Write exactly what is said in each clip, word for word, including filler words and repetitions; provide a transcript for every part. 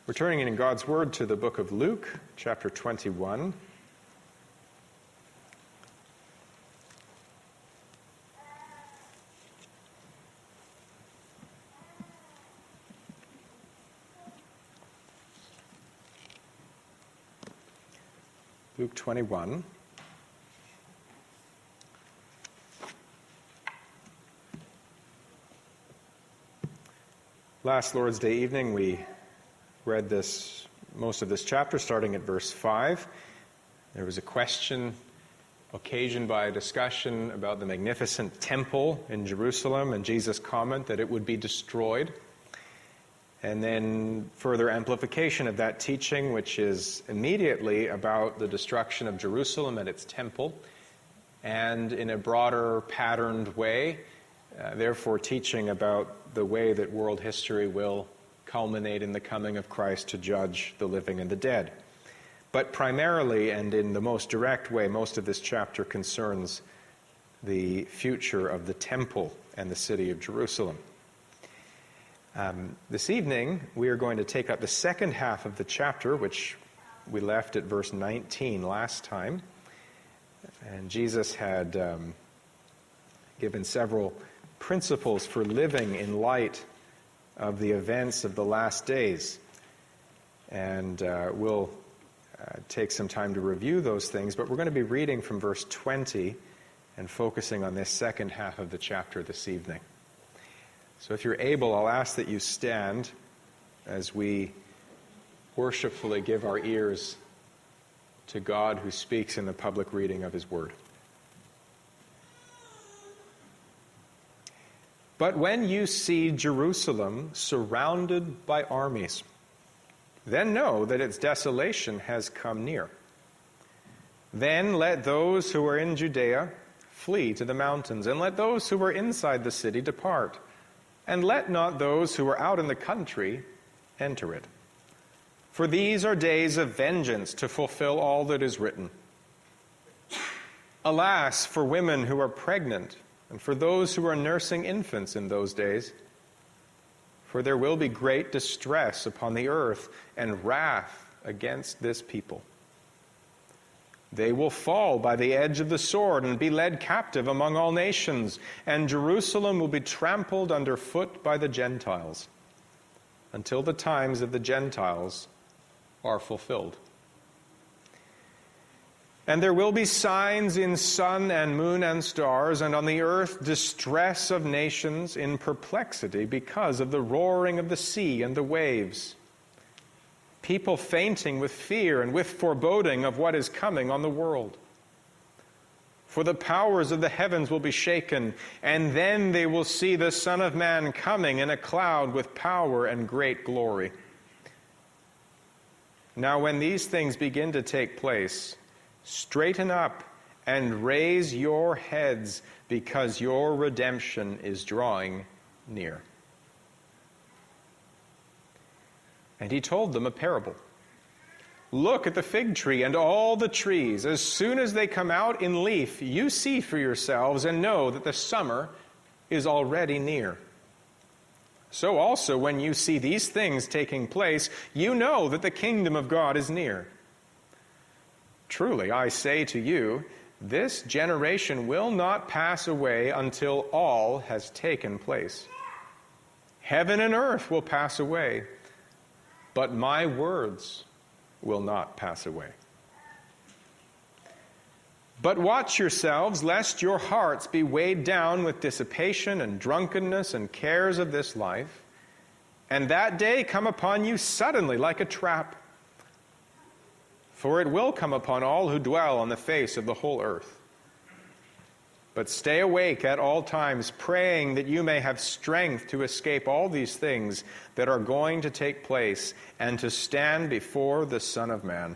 We're turning in God's Word to the book of Luke, chapter twenty-one. Luke twenty-one. Last Lord's Day evening, we read this, most of this chapter, starting at verse five. There was a question occasioned by a discussion about the magnificent temple in Jerusalem and Jesus' comment that it would be destroyed. And then further amplification of that teaching, which is immediately about the destruction of Jerusalem and its temple, and in a broader patterned way, uh, therefore teaching about the way that world history will culminate in the coming of Christ to judge the living and the dead. But primarily, and in the most direct way, most of this chapter concerns the future of the temple and the city of Jerusalem. Um, this evening, we are going to take up the second half of the chapter, which we left at verse nineteen last time. And Jesus had um, given several principles for living in light of the events of the last days. And uh, we'll uh, take some time to review those things, but we're going to be reading from verse twenty and focusing on this second half of the chapter this evening. So if you're able, I'll ask that you stand as we worshipfully give our ears to God who speaks in the public reading of His Word. But when you see Jerusalem surrounded by armies, then know that its desolation has come near. Then let those who are in Judea flee to the mountains, and let those who are inside the city depart, and let not those who are out in the country enter it. For these are days of vengeance to fulfill all that is written. Alas, for women who are pregnant, and for those who are nursing infants in those days. For there will be great distress upon the earth and wrath against this people. They will fall by the edge of the sword and be led captive among all nations, and Jerusalem will be trampled underfoot by the Gentiles, until the times of the Gentiles are fulfilled. And there will be signs in sun and moon and stars, and on the earth distress of nations in perplexity because of the roaring of the sea and the waves. People fainting with fear and with foreboding of what is coming on the world. For the powers of the heavens will be shaken, and then they will see the Son of Man coming in a cloud with power and great glory. Now when these things begin to take place, straighten up and raise your heads, because your redemption is drawing near. And he told them a parable. Look at the fig tree and all the trees. As soon as they come out in leaf, you see for yourselves and know that the summer is already near. So also, when you see these things taking place, you know that the kingdom of God is near. Truly, I say to you, this generation will not pass away until all has taken place. Heaven and earth will pass away, but my words will not pass away. But watch yourselves, lest your hearts be weighed down with dissipation and drunkenness and cares of this life, and that day come upon you suddenly like a trap. For it will come upon all who dwell on the face of the whole earth. But stay awake at all times, praying that you may have strength to escape all these things that are going to take place, and to stand before the Son of Man.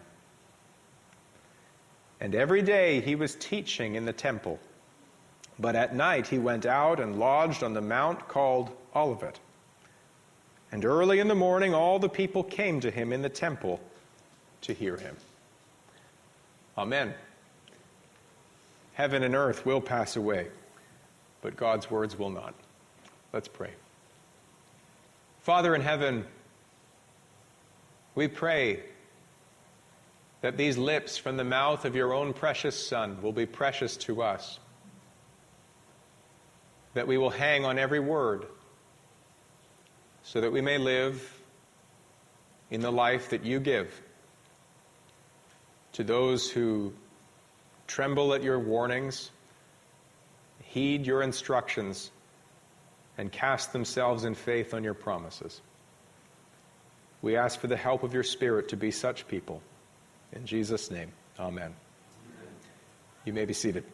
And every day he was teaching in the temple, but at night he went out and lodged on the mount called Olivet. And early in the morning all the people came to him in the temple to hear him. Amen. Heaven and earth will pass away, but God's words will not. Let's pray. Father in heaven, We pray that these lips from the mouth of your own precious Son will be precious to us, that we will hang on every word, so that we may live in the life that you give to those who tremble at your warnings, heed your instructions, and cast themselves in faith on your promises. We ask for the help of your Spirit to be such people. In Jesus' name, amen. Amen. You may be seated.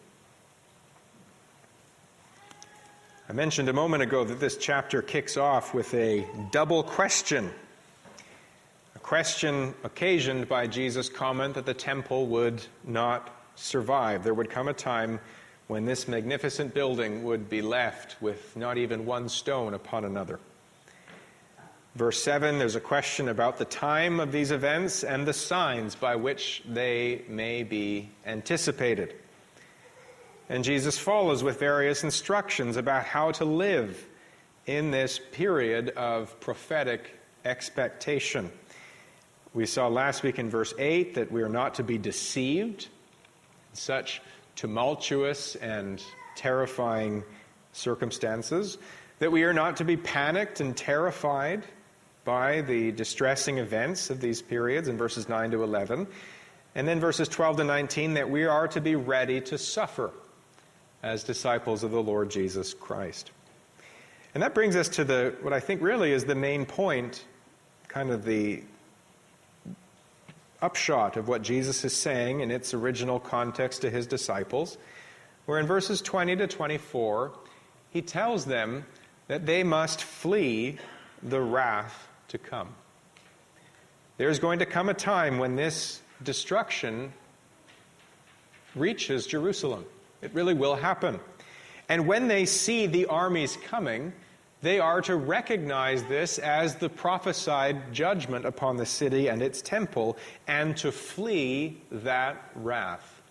I mentioned a moment ago that this chapter kicks off with a double question. A question occasioned by Jesus' comment that the temple would not survive. There would come a time when this magnificent building would be left with not even one stone upon another. Verse seven, there's a question about the time of these events and the signs by which they may be anticipated. And Jesus follows with various instructions about how to live in this period of prophetic expectation. We saw last week in verse eight that we are not to be deceived in such tumultuous and terrifying circumstances, that we are not to be panicked and terrified by the distressing events of these periods in verses nine to eleven. And then verses twelve to nineteen, that we are to be ready to suffer as disciples of the Lord Jesus Christ. And that brings us to the what I think really is the main point, kind of the upshot of what Jesus is saying in its original context to his disciples, where in verses twenty to twenty-four, he tells them that they must flee the wrath to come. There's going to come a time when this destruction reaches Jerusalem. It really will happen. And when they see the armies coming, they are to recognize this as the prophesied judgment upon the city and its temple, and to flee that wrath.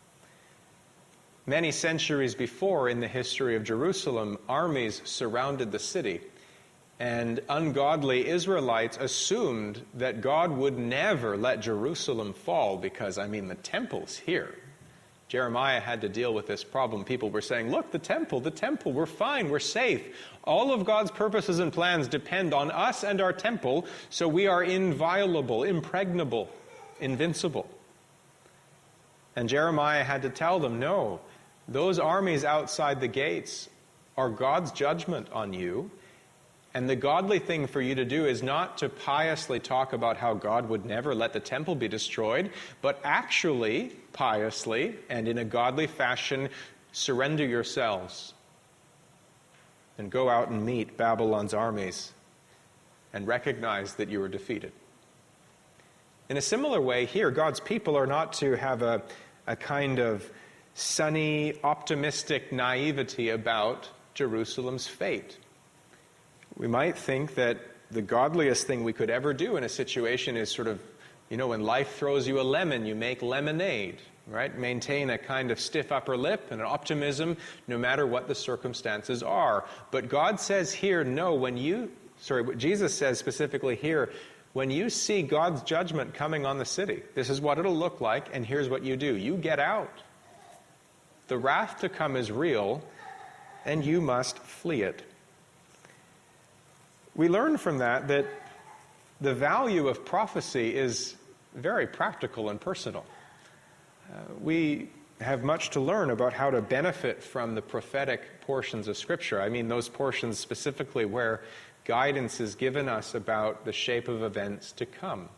Many centuries before in the history of Jerusalem, armies surrounded the city, and ungodly Israelites assumed that God would never let Jerusalem fall because, I mean, the temple's here. Jeremiah had to deal with this problem. People were saying, look, the temple, the temple, we're fine, we're safe. All of God's purposes and plans depend on us and our temple, so we are inviolable, impregnable, invincible. And Jeremiah had to tell them, no, those armies outside the gates are God's judgment on you. And the godly thing for you to do is not to piously talk about how God would never let the temple be destroyed, but actually, piously, and in a godly fashion, surrender yourselves and go out and meet Babylon's armies and recognize that you were defeated. In a similar way here, God's people are not to have a, a kind of sunny, optimistic naivety about Jerusalem's fate. We might think that the godliest thing we could ever do in a situation is sort of, you know, when life throws you a lemon, you make lemonade, right? Maintain a kind of stiff upper lip and an optimism no matter what the circumstances are. But God says here, no, when you, sorry, what Jesus says specifically here, when you see God's judgment coming on the city, this is what it'll look like, and here's what you do. You get out. The wrath to come is real, and you must flee it. We learn from that that the value of prophecy is very practical and personal. Uh, we have much to learn about how to benefit from the prophetic portions of Scripture. I mean those portions specifically where guidance is given us about the shape of events to come.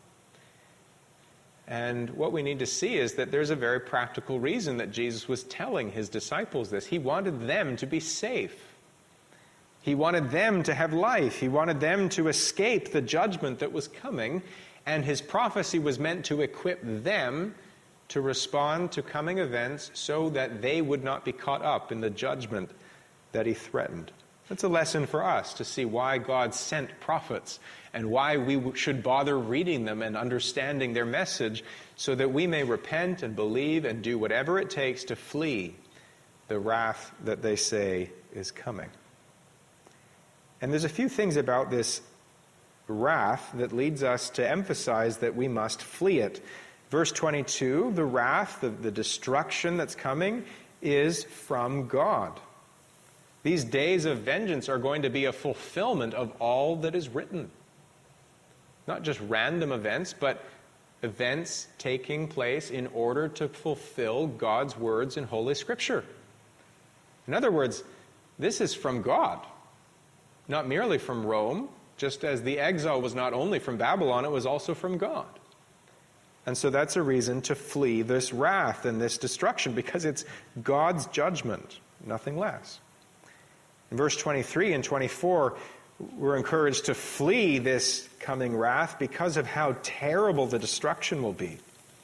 And what we need to see is that there's a very practical reason that Jesus was telling his disciples this. He wanted them to be safe. He wanted them to have life. He wanted them to escape the judgment that was coming, and his prophecy was meant to equip them to respond to coming events so that they would not be caught up in the judgment that he threatened. That's a lesson for us to see why God sent prophets and why we should bother reading them and understanding their message so that we may repent and believe and do whatever it takes to flee the wrath that they say is coming. And there's a few things about this wrath that leads us to emphasize that we must flee it. Verse twenty-two, the wrath, the, the destruction that's coming, is from God. These days of vengeance are going to be a fulfillment of all that is written. Not just random events, but events taking place in order to fulfill God's words in Holy Scripture. In other words, this is from God, not merely from Rome, just as the exile was not only from Babylon, it was also from God. And so that's a reason to flee this wrath and this destruction, because it's God's judgment, nothing less. In verse twenty-three and twenty-four, we're encouraged to flee this coming wrath because of how terrible the destruction will be.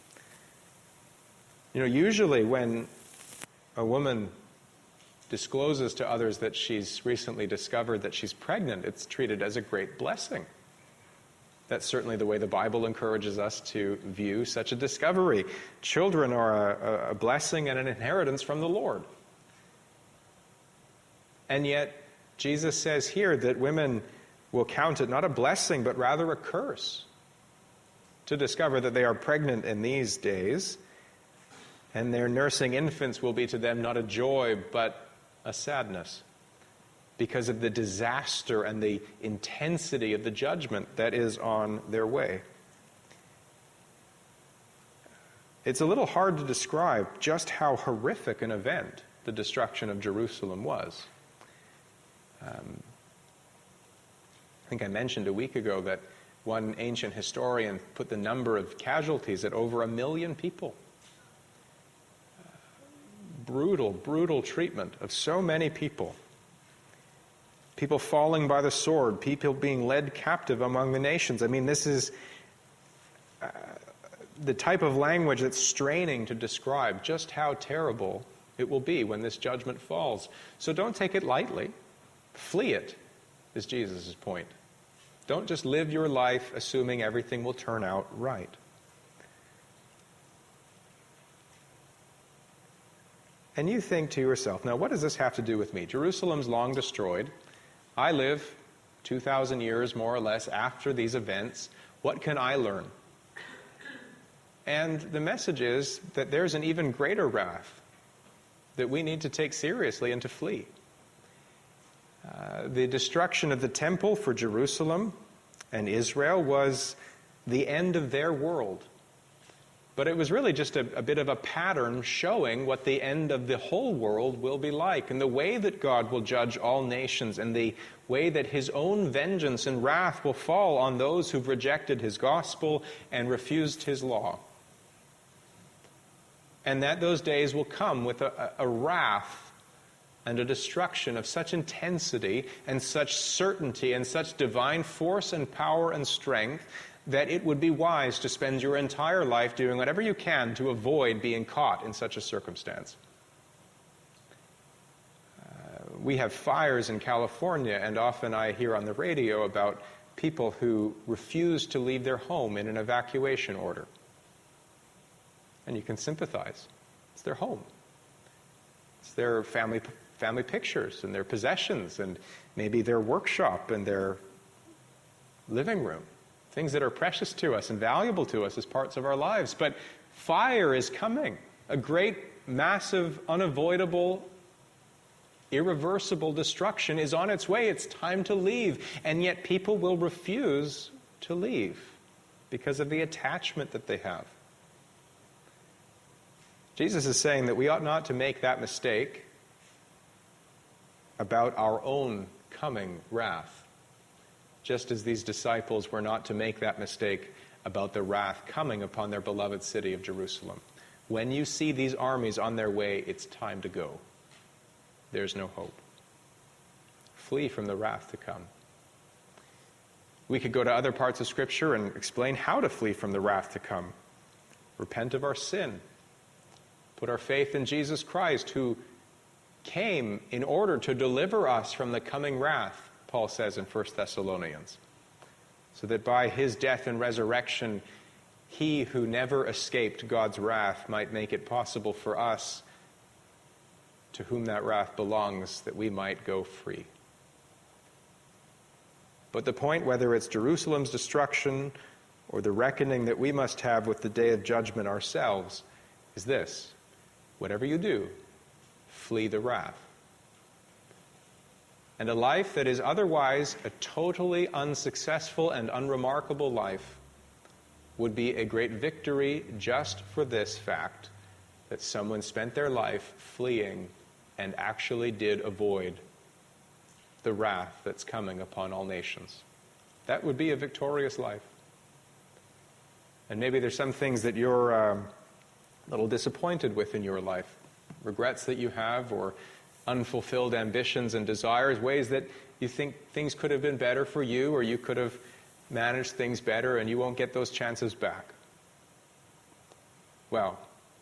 You know, usually when a woman discloses to others that she's recently discovered that she's pregnant, it's treated as a great blessing. That's certainly the way the Bible encourages us to view such a discovery. Children are a, a blessing and an inheritance from the Lord. And yet, Jesus says here that women will count it not a blessing, but rather a curse to discover that they are pregnant in these days, and their nursing infants will be to them not a joy, but a sadness, because of the disaster and the intensity of the judgment that is on their way. It's a little hard to describe just how horrific an event the destruction of Jerusalem was. Um, I think I mentioned a week ago that one ancient historian put the number of casualties at over a million people. Uh, brutal, brutal treatment of so many people. People falling by the sword, people being led captive among the nations. I mean, this is uh, the type of language that's straining to describe just how terrible it will be when this judgment falls. So don't take it lightly. Flee it, is Jesus' point. Don't just live your life assuming everything will turn out right. And you think to yourself, now what does this have to do with me? Jerusalem's long destroyed. I live two thousand years, more or less, after these events. What can I learn? And the message is that there's an even greater wrath that we need to take seriously and to flee. Uh, the destruction of the temple for Jerusalem and Israel was the end of their world. But it was really just a, a bit of a pattern showing what the end of the whole world will be like, and the way that God will judge all nations, and the way that his own vengeance and wrath will fall on those who've rejected his gospel and refused his law. And that those days will come with a, a, a wrath and a destruction of such intensity and such certainty and such divine force and power and strength that it would be wise to spend your entire life doing whatever you can to avoid being caught in such a circumstance. Uh, we have fires in California, and often I hear on the radio about people who refuse to leave their home in an evacuation order. And you can sympathize. It's their home. It's their family family pictures and their possessions and maybe their workshop and their living room. Things that are precious to us and valuable to us as parts of our lives. But fire is coming. A great, massive, unavoidable, irreversible destruction is on its way. It's time to leave. And yet people will refuse to leave because of the attachment that they have. Jesus is saying that we ought not to make that mistake about our own coming wrath, just as these disciples were not to make that mistake about the wrath coming upon their beloved city of Jerusalem. When you see these armies on their way, it's time to go. There's no hope. Flee from the wrath to come. We could go to other parts of Scripture and explain how to flee from the wrath to come. Repent of our sin. Put our faith in Jesus Christ, who came in order to deliver us from the coming wrath, Paul says in First Thessalonians, so that by his death and resurrection, he who never escaped God's wrath might make it possible for us, to whom that wrath belongs, that we might go free. But the point, whether it's Jerusalem's destruction or the reckoning that we must have with the day of judgment ourselves, is this: whatever you do, flee the wrath. And a life that is otherwise a totally unsuccessful and unremarkable life would be a great victory just for this fact, that someone spent their life fleeing and actually did avoid the wrath that's coming upon all nations. That would be a victorious life. And maybe there's some things that you're um, a little disappointed with in your life, regrets that you have, or unfulfilled ambitions and desires, ways that you think things could have been better for you, or you could have managed things better, and you won't get those chances back. Well,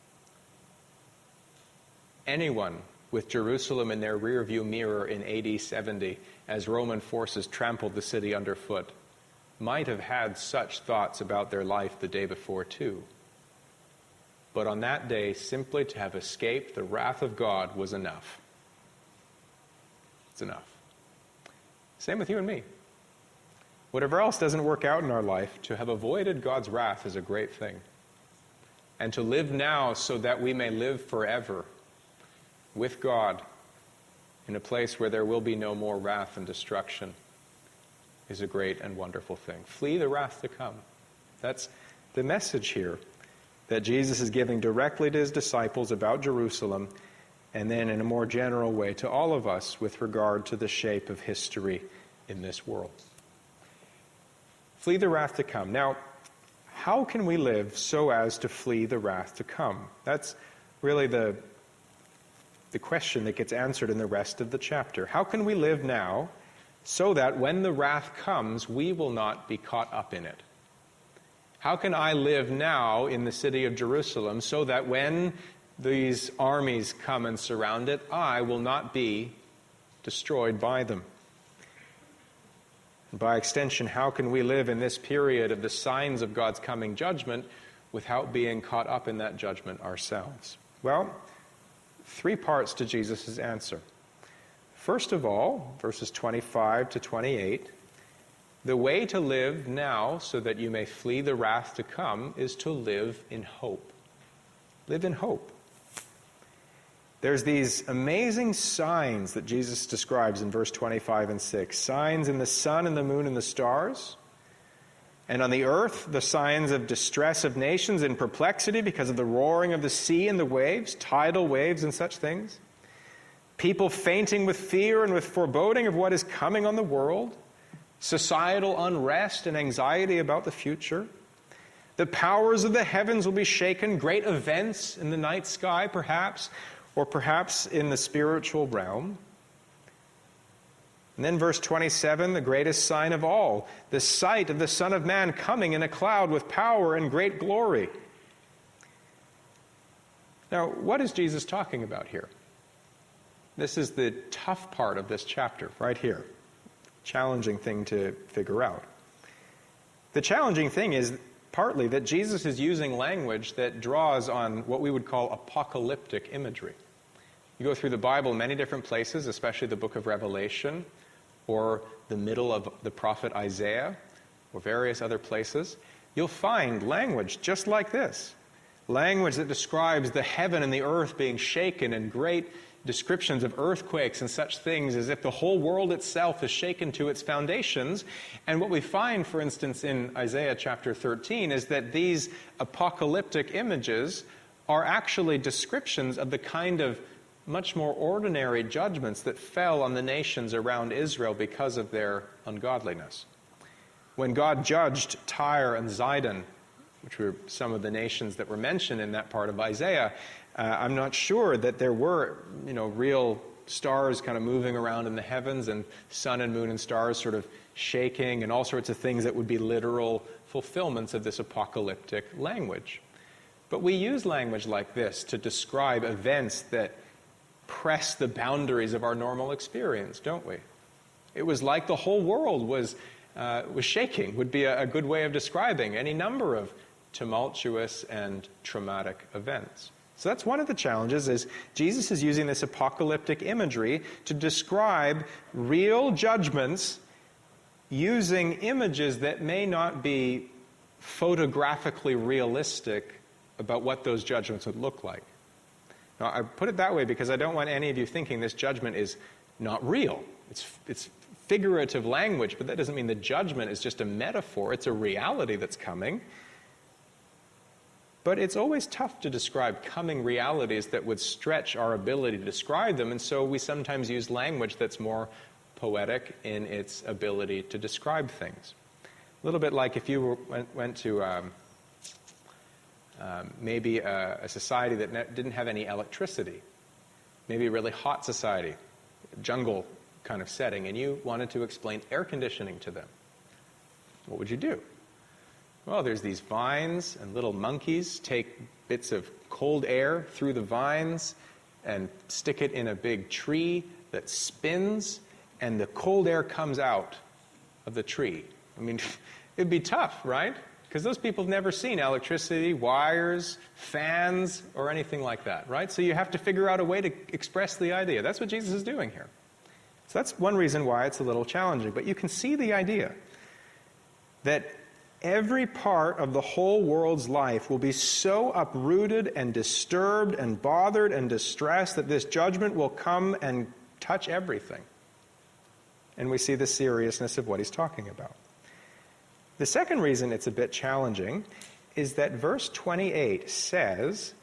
anyone with Jerusalem in their rearview mirror in A D seventy, as Roman forces trampled the city underfoot, might have had such thoughts about their life the day before too. But on that day, simply to have escaped the wrath of God was enough. It's enough. Same with you and me. Whatever else doesn't work out in our life, to have avoided God's wrath is a great thing. And to live now so that we may live forever with God in a place where there will be no more wrath and destruction is a great and wonderful thing. Flee the wrath to come. That's the message here that Jesus is giving directly to his disciples about Jerusalem, and then in a more general way to all of us with regard to the shape of history in this world. Flee the wrath to come. Now, how can we live so as to flee the wrath to come? That's really the, the question that gets answered in the rest of the chapter. How can we live now so that when the wrath comes, we will not be caught up in it? How can I live now in the city of Jerusalem so that when these armies come and surround it, I will not be destroyed by them? And by extension, how can we live in this period of the signs of God's coming judgment without being caught up in that judgment ourselves? Well, three parts to Jesus' answer. First of all, verses twenty-five to twenty-eight, the way to live now so that you may flee the wrath to come is to live in hope. Live in hope. There's these amazing signs that Jesus describes in verse twenty-five and six. Signs in the sun and the moon and the stars. And on the earth, the signs of distress of nations in perplexity because of the roaring of the sea and the waves, tidal waves and such things. People fainting with fear and with foreboding of what is coming on the world. Societal unrest and anxiety about the future. The powers of the heavens will be shaken. Great events in the night sky, perhaps, or perhaps in the spiritual realm. And then verse twenty-seven, the greatest sign of all, the sight of the Son of Man coming in a cloud with power and great glory. Now, what is Jesus talking about here? This is the tough part of this chapter, right here. Challenging thing to figure out. The challenging thing is partly that Jesus is using language that draws on what we would call apocalyptic imagery. You go through the Bible in many different places, especially the book of Revelation, or the middle of the prophet Isaiah, or various other places, you'll find language just like this. Language that describes the heaven and the earth being shaken, and great descriptions of earthquakes and such things, as if the whole world itself is shaken to its foundations. And what we find, for instance, in Isaiah chapter thirteen, is that these apocalyptic images are actually descriptions of the kind of much more ordinary judgments that fell on the nations around Israel because of their ungodliness. When God judged Tyre and Zidon, which were some of the nations that were mentioned in that part of Isaiah, uh, I'm not sure that there were, you know, real stars kind of moving around in the heavens and sun and moon and stars sort of shaking and all sorts of things that would be literal fulfillments of this apocalyptic language. But we use language like this to describe events that press the boundaries of our normal experience, don't we? It was like the whole world was uh, was shaking, would be a, a good way of describing any number of tumultuous and traumatic events. So that's one of the challenges, is Jesus is using this apocalyptic imagery to describe real judgments using images that may not be photographically realistic about what those judgments would look like. Now, I put it that way because I don't want any of you thinking this judgment is not real. It's, it's figurative language, but that doesn't mean the judgment is just a metaphor. It's a reality that's coming. But it's always tough to describe coming realities that would stretch our ability to describe them, and so we sometimes use language that's more poetic in its ability to describe things. A little bit like if you were, went, went to um, um, maybe a, a society that ne- didn't have any electricity, maybe a really hot society, jungle kind of setting, and you wanted to explain air conditioning to them. What would you do? Well, there's these vines, and little monkeys take bits of cold air through the vines and stick it in a big tree that spins, and the cold air comes out of the tree. I mean, it'd be tough, right? Because those people have never seen electricity, wires, fans, or anything like that, right? So you have to figure out a way to express the idea. That's what Jesus is doing here. So that's one reason why it's a little challenging. But you can see the idea that every part of the whole world's life will be so uprooted and disturbed and bothered and distressed that this judgment will come and touch everything. And we see the seriousness of what he's talking about. The second reason it's a bit challenging is that verse twenty-eight says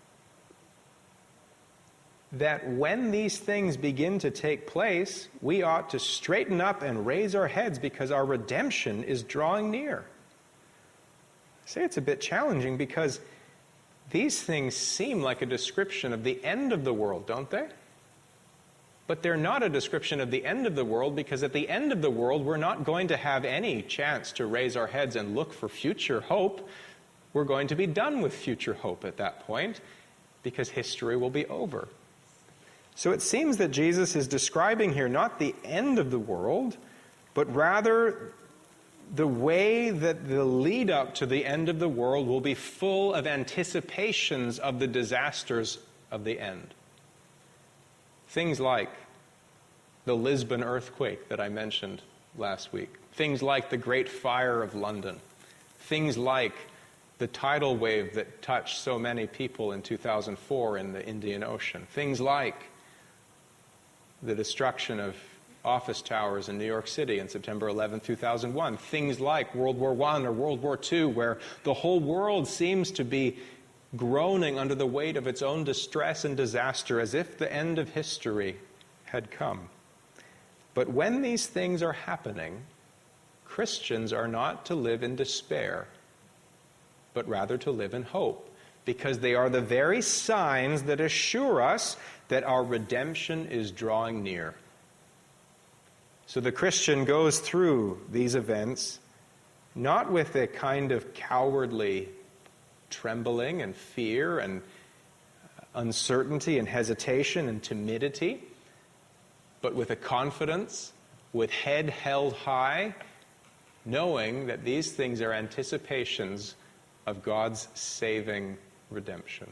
that when these things begin to take place, we ought to straighten up and raise our heads because our redemption is drawing near. I say it's a bit challenging because these things seem like a description of the end of the world, don't they? But they're not a description of the end of the world, because at the end of the world, we're not going to have any chance to raise our heads and look for future hope. We're going to be done with future hope at that point, because history will be over. So it seems that Jesus is describing here not the end of the world, but rather the way that the lead up to the end of the world will be full of anticipations of the disasters of the end. Things like the Lisbon earthquake that I mentioned last week. Things like the Great Fire of London. Things like the tidal wave that touched so many people in two thousand four in the Indian Ocean. Things like the destruction of office towers in New York City on September eleventh, two thousand one. Things like World War One or World War Two, where the whole world seems to be groaning under the weight of its own distress and disaster, as if the end of history had come. But when these things are happening, Christians are not to live in despair, but rather to live in hope, because they are the very signs that assure us that our redemption is drawing near. So the Christian goes through these events not with a kind of cowardly trembling and fear and uncertainty and hesitation and timidity, but with a confidence, with head held high, knowing that these things are anticipations of God's saving redemption.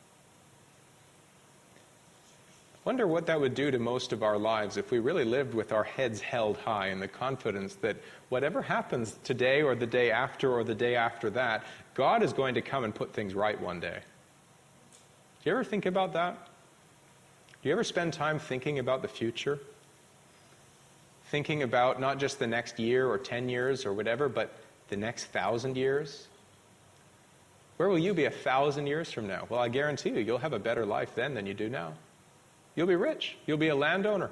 Wonder what that would do to most of our lives if we really lived with our heads held high in the confidence that whatever happens today or the day after or the day after that, God is going to come and put things right one day. Do you ever think about that? Do you ever spend time thinking about the future? Thinking about not just the next year or ten years or whatever, but the next thousand years? Where will you be a thousand years from now? Well, I guarantee you, you'll have a better life then than you do now. You'll be rich. You'll be a landowner.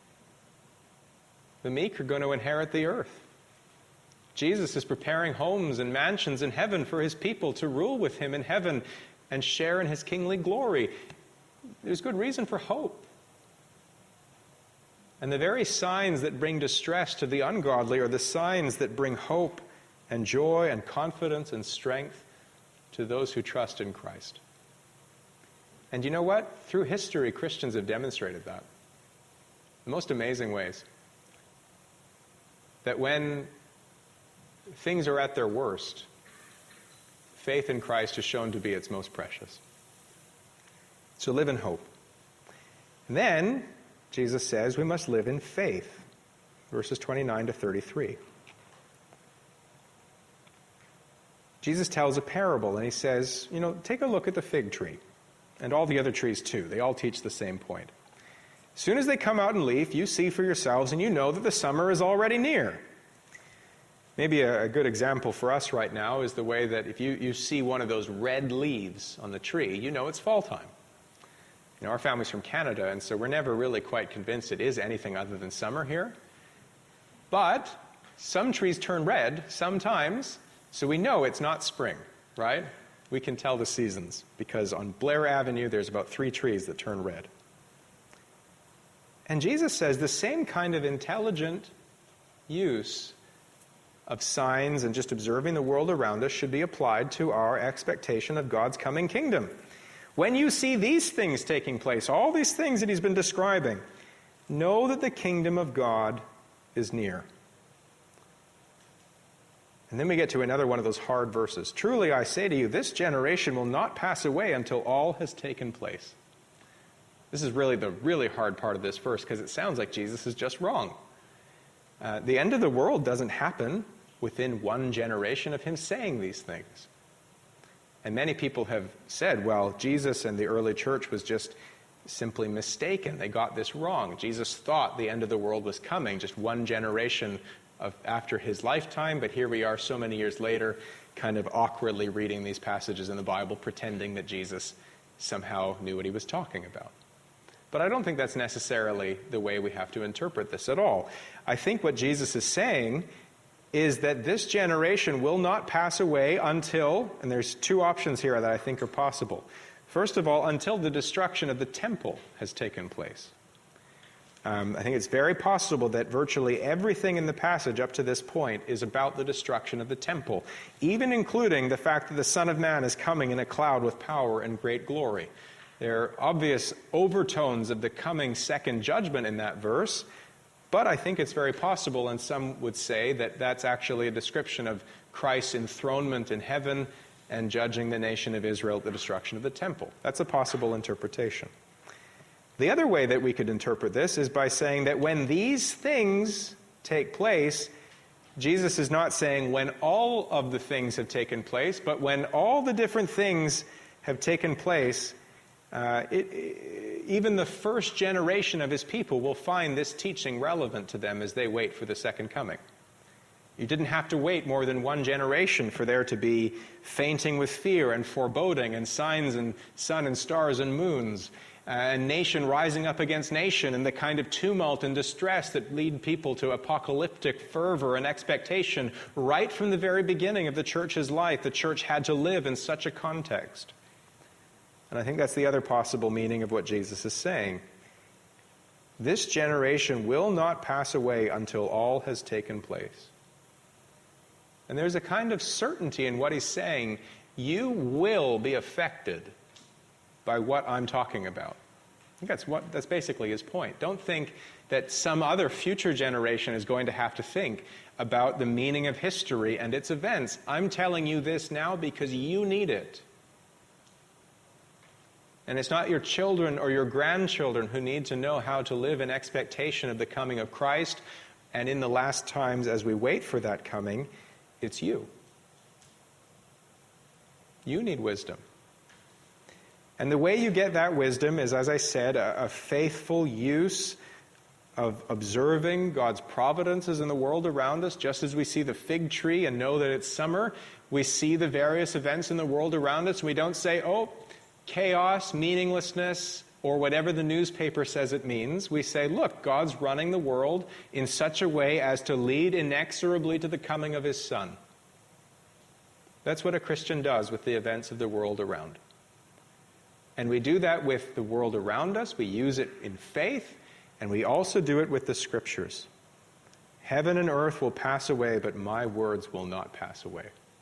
The meek are going to inherit the earth. Jesus is preparing homes and mansions in heaven for his people to rule with him in heaven and share in his kingly glory. There's good reason for hope. And the very signs that bring distress to the ungodly are the signs that bring hope and joy and confidence and strength to those who trust in Christ. And you know what? Through history, Christians have demonstrated that. The most amazing ways. That when things are at their worst, faith in Christ is shown to be its most precious. So live in hope. And then, Jesus says we must live in faith. Verses twenty-nine to thirty-three. Jesus tells a parable, and he says, you know, take a look at the fig tree, and all the other trees too. They all teach the same point. As soon as they come out in leaf, you see for yourselves, and you know that the summer is already near. Maybe a, a good example for us right now is the way that if you, you see one of those red leaves on the tree, you know it's fall time. You know, our family's from Canada, and so we're never really quite convinced it is anything other than summer here. But some trees turn red sometimes, so we know it's not spring, right? We can tell the seasons, because on Blair Avenue, there's about three trees that turn red. And Jesus says the same kind of intelligent use of signs and just observing the world around us should be applied to our expectation of God's coming kingdom. When you see these things taking place, all these things that he's been describing, know that the kingdom of God is near. And then we get to another one of those hard verses. Truly I say to you, this generation will not pass away until all has taken place. This is really the really hard part of this verse, because it sounds like Jesus is just wrong. Uh, the end of the world doesn't happen within one generation of him saying these things. And many people have said, well, Jesus and the early church was just simply mistaken. They got this wrong. Jesus thought the end of the world was coming just one generation of after his lifetime, but here we are so many years later, kind of awkwardly reading these passages in the Bible, pretending that Jesus somehow knew what he was talking about. But I don't think that's necessarily the way we have to interpret this at all. I think what Jesus is saying is that this generation will not pass away until, and there's two options here that I think are possible. First of all, until the destruction of the temple has taken place. Um, I think it's very possible that virtually everything in the passage up to this point is about the destruction of the temple, even including the fact that the Son of Man is coming in a cloud with power and great glory. There are obvious overtones of the coming second judgment in that verse, but I think it's very possible, and some would say, that that's actually a description of Christ's enthronement in heaven and judging the nation of Israel at the destruction of the temple. That's a possible interpretation. The other way that we could interpret this is by saying that when these things take place, Jesus is not saying when all of the things have taken place, but when all the different things have taken place, uh, it, it, even the first generation of his people will find this teaching relevant to them as they wait for the second coming. You didn't have to wait more than one generation for there to be fainting with fear and foreboding and signs and sun and stars and moons, uh, and nation rising up against nation, and the kind of tumult and distress that lead people to apocalyptic fervor and expectation. Right from the very beginning of the church's life, the church had to live in such a context. And I think that's the other possible meaning of what Jesus is saying. This generation will not pass away until all has taken place. And there's a kind of certainty in what he's saying. You will be affected by what I'm talking about. I think that's what that's basically his point. Don't think that some other future generation is going to have to think about the meaning of history and its events. I'm telling you this now because you need it. And it's not your children or your grandchildren who need to know how to live in expectation of the coming of Christ. And in the last times as we wait for that coming, it's you. You need wisdom. And the way you get that wisdom is, as I said, a, a faithful use of observing God's providences in the world around us. Just as we see the fig tree and know that it's summer, we see the various events in the world around us, and we don't say, oh, chaos, meaninglessness, or whatever the newspaper says it means. We say, look, God's running the world in such a way as to lead inexorably to the coming of his Son. That's what a Christian does with the events of the world around. And we do that with the world around us. We use it in faith, and we also do it with the Scriptures. Heaven and earth will pass away, but my words will not pass away.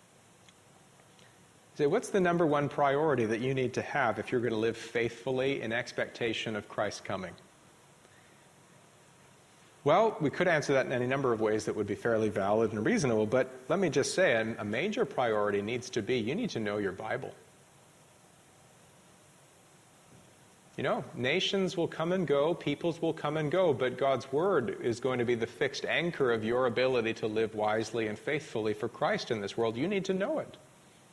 So what's the number one priority that you need to have if you're going to live faithfully in expectation of Christ's coming? Well, we could answer that in any number of ways that would be fairly valid and reasonable, but let me just say a major priority needs to be you need to know your Bible. You know, nations will come and go, peoples will come and go, but God's Word is going to be the fixed anchor of your ability to live wisely and faithfully for Christ in this world. You need to know it.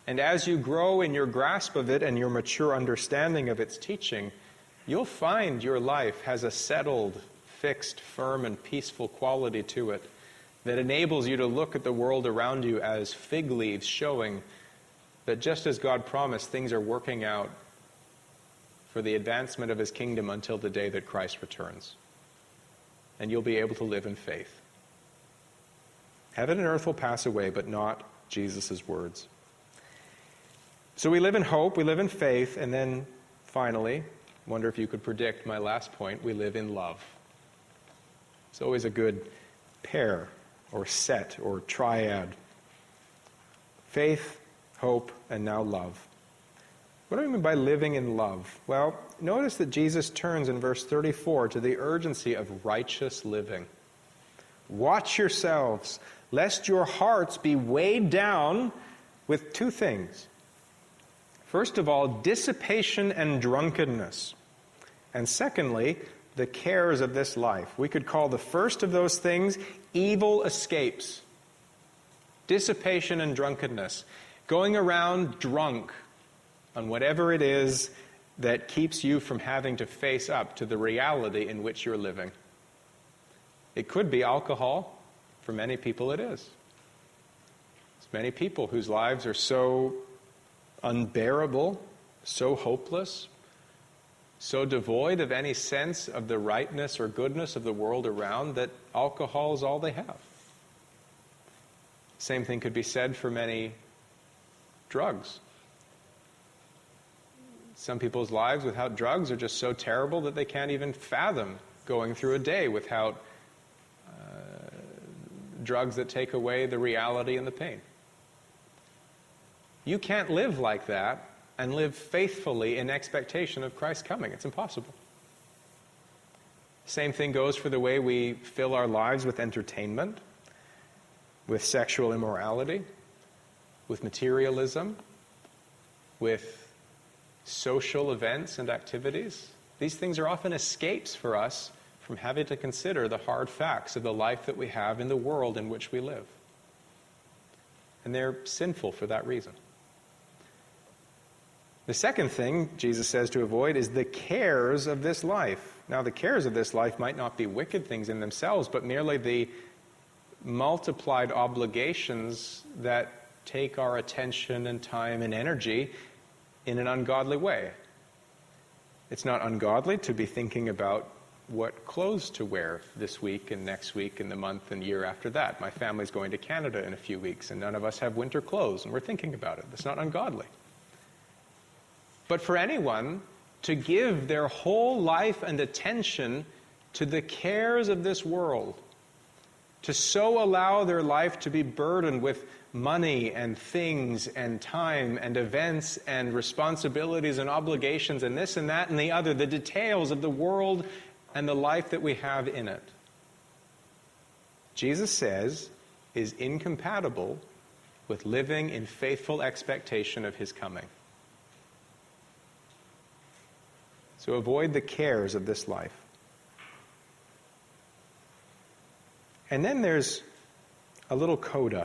And as you grow in your grasp of it and your mature understanding of its teaching, you'll find your life has a settled, fixed, firm, and peaceful quality to it that enables you to look at the world around you as fig leaves showing that just as God promised, things are working out for the advancement of his kingdom until the day that Christ returns. And you'll be able to live in faith. Heaven and earth will pass away, but not Jesus' words. So we live in hope, we live in faith, and then finally, wonder if you could predict my last point, we live in love. It's always a good pair or set or triad. Faith, hope, and now love. What do I mean by living in love? Well, notice that Jesus turns in verse thirty-four to the urgency of righteous living. Watch yourselves, lest your hearts be weighed down with two things. First of all, dissipation and drunkenness. And secondly, the cares of this life. We could call the first of those things evil escapes. Dissipation and drunkenness. Going around drunk on whatever it is that keeps you from having to face up to the reality in which you're living. It could be alcohol. For many people it is. There's many people whose lives are so unbearable, so hopeless, so devoid of any sense of the rightness or goodness of the world around that alcohol is all they have. Same thing could be said for many drugs. Some people's lives without drugs are just so terrible that they can't even fathom going through a day without uh, drugs that take away the reality and the pain. You can't live like that and live faithfully in expectation of Christ's coming. It's impossible. Same thing goes for the way we fill our lives with entertainment, with sexual immorality, with materialism, with social events and activities. These things are often escapes for us from having to consider the hard facts of the life that we have in the world in which we live. And they're sinful for that reason. The second thing Jesus says to avoid is the cares of this life. Now, the cares of this life might not be wicked things in themselves, but merely the multiplied obligations that take our attention and time and energy in an ungodly way. It's not ungodly to be thinking about what clothes to wear this week and next week and the month and year after that. My family's going to Canada in a few weeks, and none of us have winter clothes, and we're thinking about it. That's not ungodly. But for anyone to give their whole life and attention to the cares of this world, to so allow their life to be burdened with money and things and time and events and responsibilities and obligations and this and that and the other, the details of the world and the life that we have in it, Jesus says is incompatible with living in faithful expectation of his coming. So avoid the cares of this life. And then there's a little coda.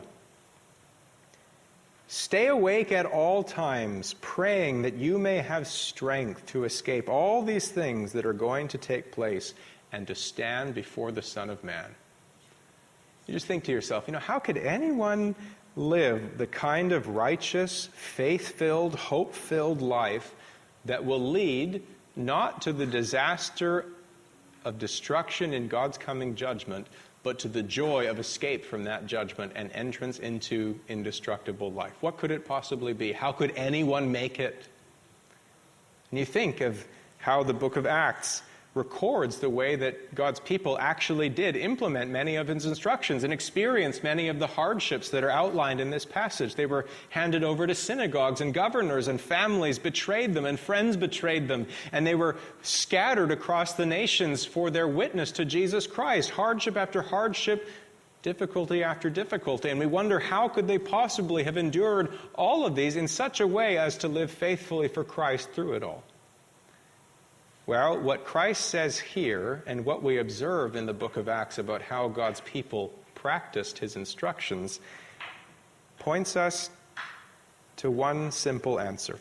Stay awake at all times, praying that you may have strength to escape all these things that are going to take place and to stand before the Son of Man. You just think to yourself, you know, how could anyone live the kind of righteous, faith-filled, hope-filled life that will lead not to the disaster of destruction in God's coming judgment, but to the joy of escape from that judgment and entrance into indestructible life? What could it possibly be? How could anyone make it? And you think of how the book of Acts records the way that God's people actually did implement many of his instructions and experience many of the hardships that are outlined in this passage. They were handed over to synagogues, and governors and families betrayed them, and friends betrayed them, and they were scattered across the nations for their witness to Jesus Christ. Hardship after hardship, difficulty after difficulty. And we wonder, how could they possibly have endured all of these in such a way as to live faithfully for Christ through it all? Well, what Christ says here and what we observe in the book of Acts about how God's people practiced his instructions points us to one simple answer: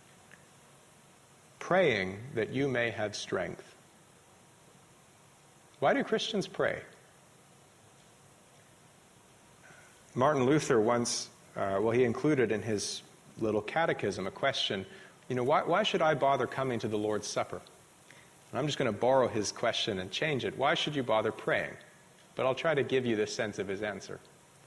praying that you may have strength. Why do Christians pray? Martin Luther once, uh, well, he included in his little catechism a question, you know, why, why should I bother coming to the Lord's Supper? And I'm just going to borrow his question and change it. Why should you bother praying? But I'll try to give you the sense of his answer.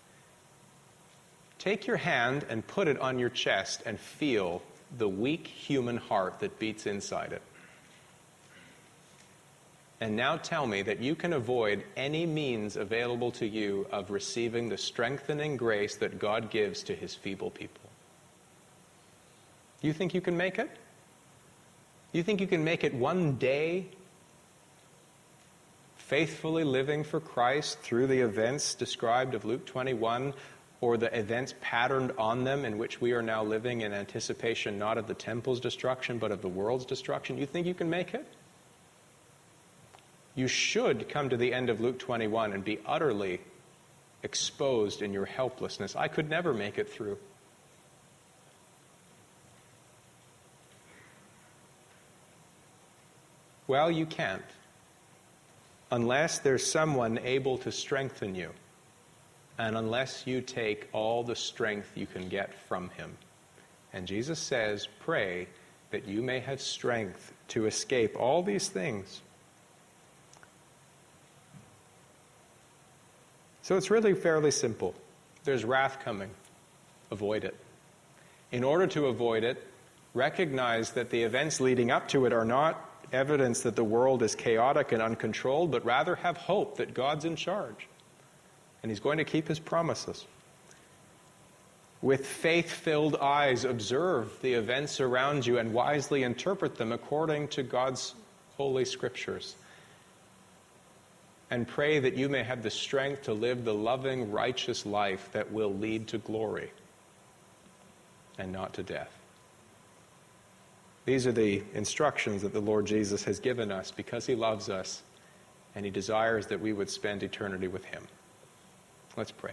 Take your hand and put it on your chest and feel the weak human heart that beats inside it. And now tell me that you can avoid any means available to you of receiving the strengthening grace that God gives to his feeble people. You think you can make it? You think you can make it one day faithfully living for Christ through the events described of Luke twenty-one, or the events patterned on them in which we are now living in anticipation not of the temple's destruction but of the world's destruction? You think you can make it? You should come to the end of Luke twenty-one and be utterly exposed in your helplessness. I could never make it through. Well, you can't, unless there's someone able to strengthen you, and unless you take all the strength you can get from him. And Jesus says, pray that you may have strength to escape all these things. So it's really fairly simple. There's wrath coming. Avoid it. In order to avoid it, recognize that the events leading up to it are not evidence that the world is chaotic and uncontrolled, but rather have hope that God's in charge. And he's going to keep his promises. With faith-filled eyes, observe the events around you and wisely interpret them according to God's holy scriptures. And pray that you may have the strength to live the loving, righteous life that will lead to glory and not to death. These are the instructions that the Lord Jesus has given us because he loves us and he desires that we would spend eternity with him. Let's pray.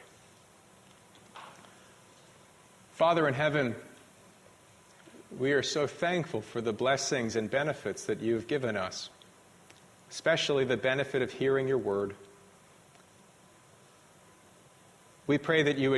Father in heaven, we are so thankful for the blessings and benefits that you've given us, especially the benefit of hearing your word. We pray that you would